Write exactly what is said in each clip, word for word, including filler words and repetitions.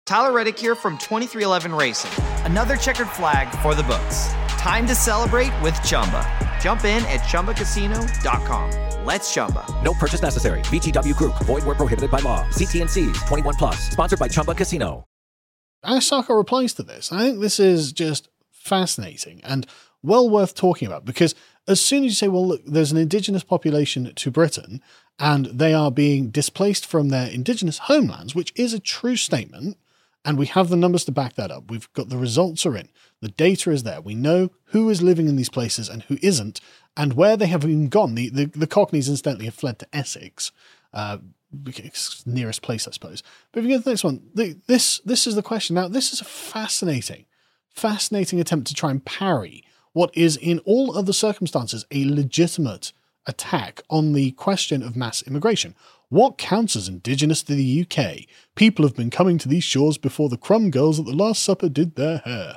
Tyler Reddick here from twenty-three eleven Racing. Another checkered flag for the books. Time to celebrate with Chumba. Jump in at Chumba Casino dot com. Let's Chumba. No purchase necessary. V G W Group. Void where prohibited by law. See T and C's. twenty-one plus. Sponsored by Chumba Casino. Ash Sarkar replies to this. I think this is just fascinating and well worth talking about, because as soon as you say, well, look, there's an indigenous population to Britain and they are being displaced from their indigenous homelands, which is a true statement, and we have the numbers to back that up. We've got the results are in. The data is there. We know who is living in these places and who isn't, and where they have even gone. The, the, the Cockneys, incidentally, have fled to Essex, uh, nearest place, I suppose. But if you go to the next one, the, this this is the question. Now, this is a fascinating, fascinating attempt to try and parry what is, in all other circumstances, a legitimate attack on the question of mass immigration. What counts as indigenous to the U K? People have been coming to these shores before the crumb girls at the Last Supper did their hair.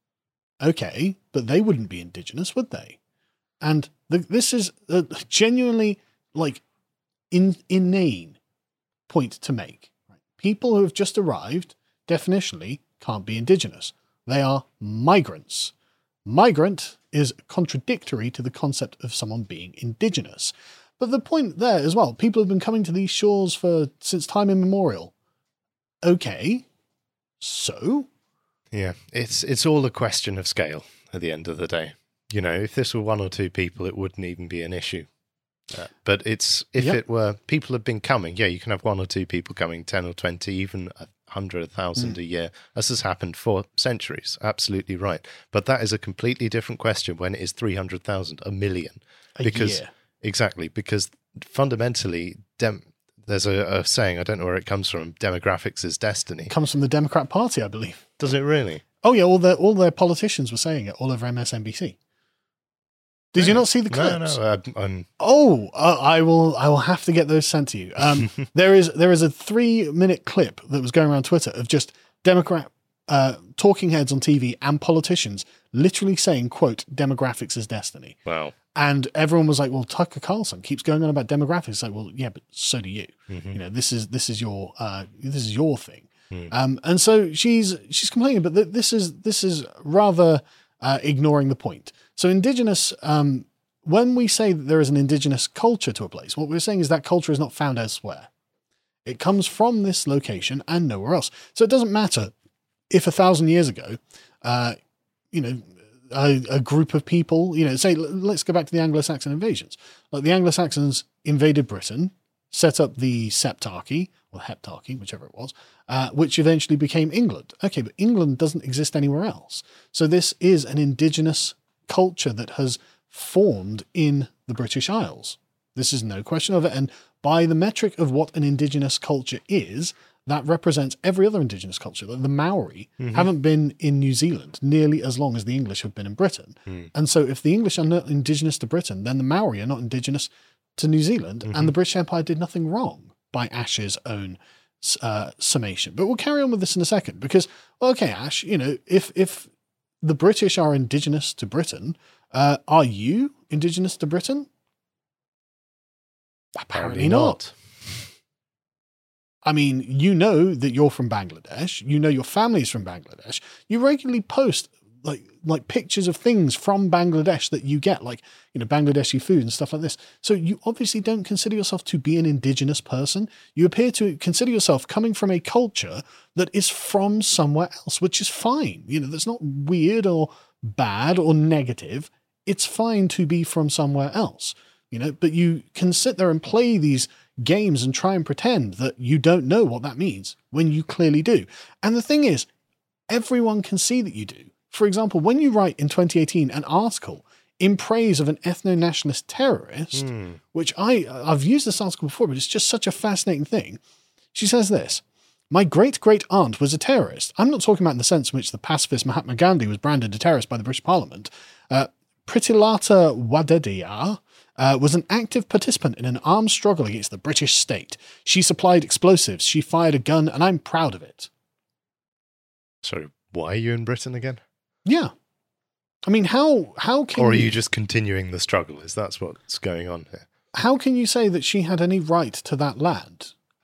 Okay, but they wouldn't be indigenous, would they? And the, this is a genuinely, like, in, inane point to make. People who have just arrived, definitionally, can't be indigenous. They are migrants. Migrant is contradictory to the concept of someone being indigenous. But the point there as well, people have been coming to these shores for since time immemorial. Okay, so? Yeah, it's it's all a question of scale at the end of the day. You know, if this were one or two people, it wouldn't even be an issue. Uh, but it's if yep. it were people have been coming, yeah, you can have one or two people coming, ten or twenty, even a hundred, a thousand mm. a year. This has happened for centuries. Absolutely right. But that is a completely different question when it is three hundred thousand, a million. A because year. Exactly, because fundamentally, dem- there's a, a saying, I don't know where it comes from, demographics is destiny. It comes from the Democrat Party, I believe. Does it really? Oh yeah, all their all their politicians were saying it all over M S N B C. Did yeah. you not see the clips? No, no. Uh, I'm... Oh, uh, I will. I will have to get those sent to you. Um, there is there is a three minute clip that was going around Twitter of just Democrat uh, talking heads on T V and politicians literally saying, "quote demographics is destiny." Wow. And everyone was like, "Well, Tucker Carlson keeps going on about demographics." It's like, well, yeah, but so do you. Mm-hmm. You know, this is this is your uh, this is your thing. Mm. Um, and so she's she's complaining, but th- this is this is rather uh, ignoring the point. So indigenous, um, when we say that there is an indigenous culture to a place, what we're saying is that culture is not found elsewhere. It comes from this location and nowhere else. So it doesn't matter if a thousand years ago, uh, you know, a, a group of people, you know, say, let's go back to the Anglo-Saxon invasions. Like the Anglo-Saxons invaded Britain, set up the Septarchy, or Heptarchy, whichever it was, uh, which eventually became England. Okay, but England doesn't exist anywhere else. So this is an indigenous culture that has formed in the British Isles. This is no question of it. And by the metric of what an indigenous culture is, that represents every other indigenous culture. The Maori mm-hmm. haven't been in New Zealand nearly as long as the English have been in Britain. Mm. And so if the English are not indigenous to Britain, then the Maori are not indigenous to New Zealand. Mm-hmm. And the British Empire did nothing wrong by Ash's own uh, summation. But we'll carry on with this in a second because, well, okay, Ash, you know, if, if the British are indigenous to Britain, uh, are you indigenous to Britain? Apparently not. not. I mean, you know that you're from Bangladesh. You know your family's from Bangladesh. You regularly post like like pictures of things from Bangladesh that you get, like, you know, Bangladeshi food and stuff like this. So you obviously don't consider yourself to be an indigenous person. You appear to consider yourself coming from a culture that is from somewhere else, which is fine. You know, that's not weird or bad or negative. It's fine to be from somewhere else, you know, but you can sit there and play these games and try and pretend that you don't know what that means when you clearly do. And the thing is, everyone can see that you do. For example, when you write in twenty eighteen an article in praise of an ethno-nationalist terrorist, mm. which I, I've used this article before, but it's just such a fascinating thing. She says this: my great-great-aunt was a terrorist. I'm not talking about in the sense in which the pacifist Mahatma Gandhi was branded a terrorist by the British Parliament. Uh, Prittilata Wadadiyar uh, was an active participant in an armed struggle against the British state. She supplied explosives. She fired a gun, and I'm proud of it. So why are you in Britain again? Yeah. I mean, how how can Or are you, you just continuing the struggle? Is that what's going on here? How can you say that she had any right to that land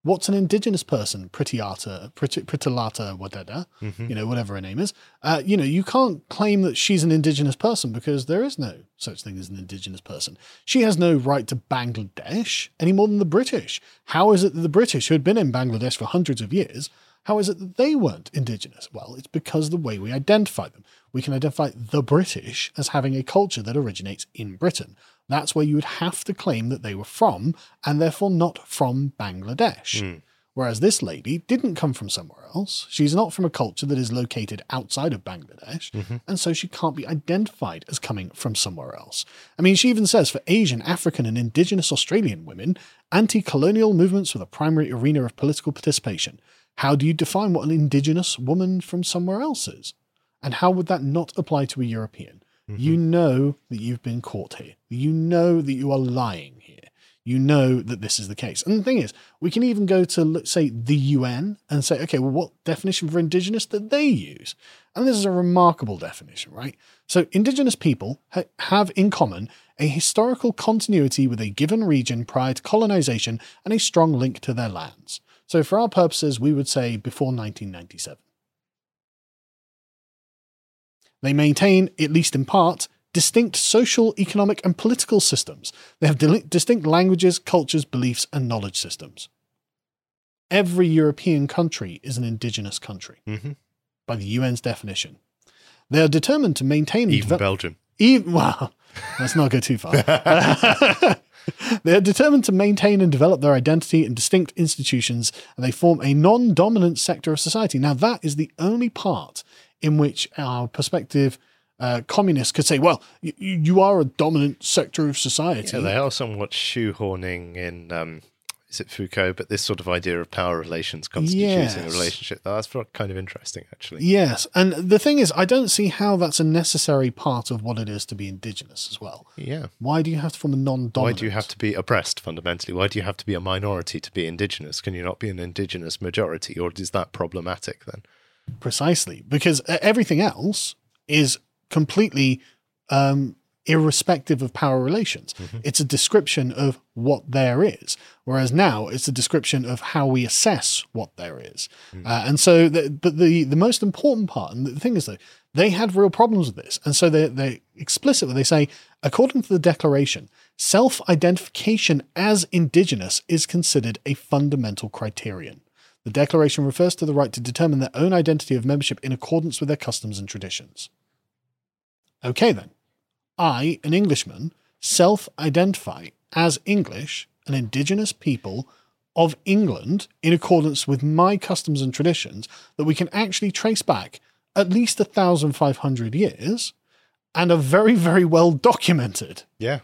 what's an indigenous person? Pritiata, Prit- Pritilata Wadada, mm-hmm. you know, whatever her name is. Uh, you know, you can't claim that she's an indigenous person because there is no such thing as an indigenous person. She has no right to Bangladesh any more than the British. How is it that the British, who had been in Bangladesh for hundreds of years, how is it that they weren't indigenous? Well, it's because of the way we identify them. We can identify the British as having a culture that originates in Britain. That's where you would have to claim that they were from, and therefore not from Bangladesh. Mm. Whereas this lady didn't come from somewhere else. She's not from a culture that is located outside of Bangladesh, mm-hmm. and so she can't be identified as coming from somewhere else. I mean, she even says for Asian, African, and indigenous Australian women, anti-colonial movements were the primary arena of political participation. How do you define what an indigenous woman from somewhere else is? And how would that not apply to a European? Mm-hmm. You know that you've been caught here. You know that you are lying here. You know that this is the case. And the thing is, we can even go to, let's say, the U N and say, okay, well, what definition for indigenous did they use? And this is a remarkable definition, right? So indigenous people ha- have in common a historical continuity with a given region prior to colonization and a strong link to their lands. So for our purposes, we would say before nineteen ninety-seven. They maintain, at least in part, distinct social, economic, and political systems. They have di- distinct languages, cultures, beliefs, and knowledge systems. Every European country is an indigenous country, mm-hmm. by the U N's definition. They are determined to maintain... Even deve- Belgium. Even, well, let's not go too far. They are determined to maintain and develop their identity in distinct institutions, and they form a non-dominant sector of society. Now, that is the only part in which our prospective uh, communists could say, well, you, you are a dominant sector of society. Yeah, they are somewhat shoehorning in, um, is it Foucault, but this sort of idea of power relations constituting yes. a relationship. That's kind of interesting, actually. Yes, and the thing is, I don't see how that's a necessary part of what it is to be indigenous as well. Yeah. Why do you have to form a non-dominant? Why do you have to be oppressed, fundamentally? Why do you have to be a minority to be indigenous? Can you not be an indigenous majority, or is that problematic then? Precisely, because everything else is completely um, irrespective of power relations. Mm-hmm. It's a description of what there is, whereas now it's a description of how we assess what there is. Mm-hmm. Uh, and so, the, but the, the most important part, and the thing is though, they had real problems with this. And so they, they explicitly, they say, according to the Declaration, self-identification as indigenous is considered a fundamental criterion. The Declaration refers to the right to determine their own identity of membership in accordance with their customs and traditions. Okay then, I, an Englishman, self-identify as English, an indigenous people of England, in accordance with my customs and traditions that we can actually trace back at least one thousand five hundred years and are very, very well documented. Yeah.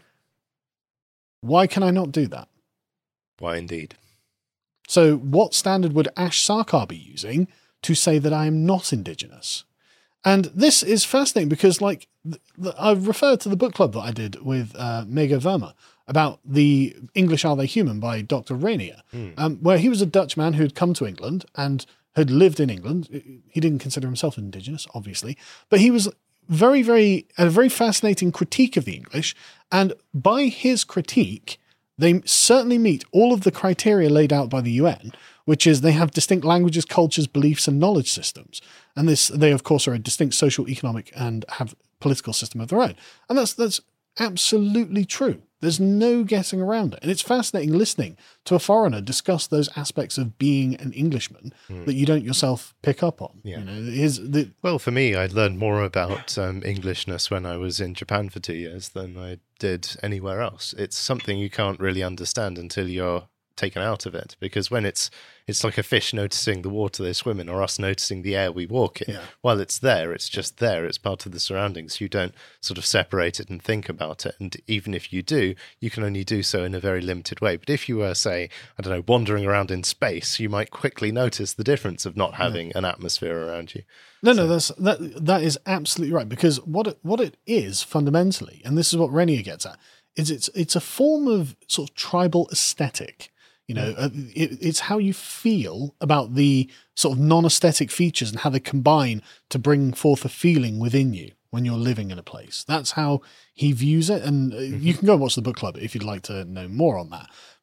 Why can I not do that? Why indeed? So what standard would Ash Sarkar be using to say that I am not indigenous? And this is fascinating because, like, th- th- I referred to the book club that I did with uh, Megha Verma about the English Are They Human by Doctor Rainier, mm. um, where he was a Dutch man who had come to England and had lived in England. He didn't consider himself indigenous, obviously, but he was very, very, a very fascinating critique of the English. And by his critique, they certainly meet all of the criteria laid out by the U N, which is they have distinct languages, cultures, beliefs, and knowledge systems. And this, they of course are a distinct social, economic, and have political system of their own. And that's that's absolutely true. There's no getting around it. And it's fascinating listening to a foreigner discuss those aspects of being an Englishman mm. that you don't yourself pick up on. Yeah. You know, is the well, for me, I learned more about um, Englishness when I was in Japan for two years than I did anywhere else. It's something you can't really understand until you're taken out of it, because when it's it's like a fish noticing the water they swim in, or us noticing the air we walk in. Yeah. While it's there, it's just there. It's part of the surroundings. You don't sort of separate it and think about it. And even if you do, you can only do so in a very limited way. But if you were, say, I don't know, wandering around in space, you might quickly notice the difference of not having yeah. an atmosphere around you. No, so. no, that's that that is absolutely right. Because what it, what it is fundamentally, and this is what Rainier gets at, is it's it's a form of sort of tribal aesthetic. You know, uh, it, it's how you feel about the sort of non-aesthetic features and how they combine to bring forth a feeling within you when you're living in a place. That's how he views it. And uh, mm-hmm. you can go and watch the book club if you'd like to know more on that.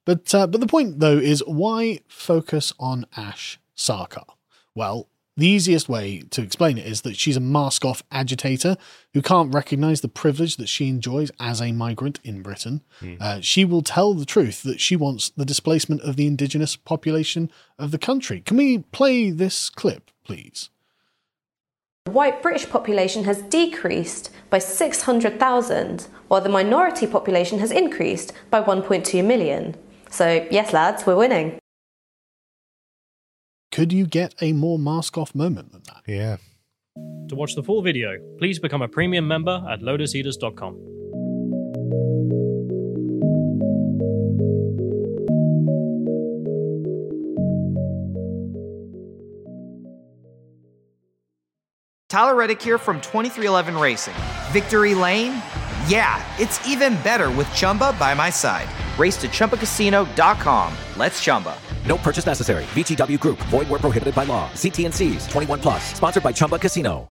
But uh, but the point, though, is why focus on Ash Sarkar? Well, the easiest way to explain it is that she's a mask-off agitator who can't recognise the privilege that she enjoys as a migrant in Britain. Mm. Uh, she will tell the truth that she wants the displacement of the indigenous population of the country. Can we play this clip, please? The white British population has decreased by six hundred thousand, while the minority population has increased by one point two million. So, yes, lads, we're winning. Could you get a more mask-off moment than that? Yeah. To watch the full video, please become a premium member at lotus eaters dot com. Tyler Reddick here from twenty-three eleven Racing. Victory Lane? Yeah, it's even better with Chumba by my side. Race to Chumba Casino dot com. Let's Chumba. No purchase necessary. V G W Group. Void where prohibited by law. See T N Cs. twenty-one plus. Sponsored by Chumba Casino.